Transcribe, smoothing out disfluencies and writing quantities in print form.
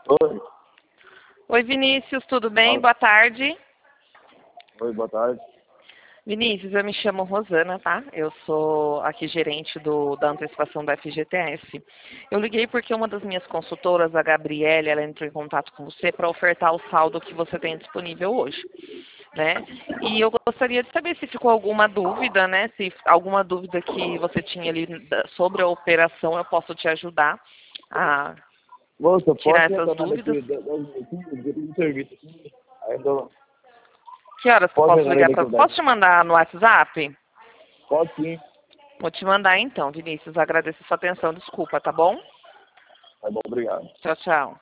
Oi. Oi, Vinícius, tudo bem? Fala. Boa tarde. Oi, boa tarde. Vinícius, eu me chamo Rosana, tá? Eu sou aqui gerente da antecipação da FGTS. Eu liguei porque uma das minhas consultoras, a Gabriele, ela entrou em contato com você para ofertar o saldo que você tem disponível hoje, né? E eu gostaria de saber se ficou alguma dúvida, né? Se alguma dúvida que você tinha ali sobre a operação, eu posso te ajudar a Moça, tirar pode essas retornar dúvidas. daqui 10 minutinhos? Eu tenho um serviço aqui. Ainda Que horas que eu pode posso retornar ligar daqui para... a 10. Posso te mandar no WhatsApp? Pode sim. Vou te mandar então, Vinícius. Agradeço a sua atenção. Desculpa, tá bom? Tá bom, obrigado. Tchau, tchau.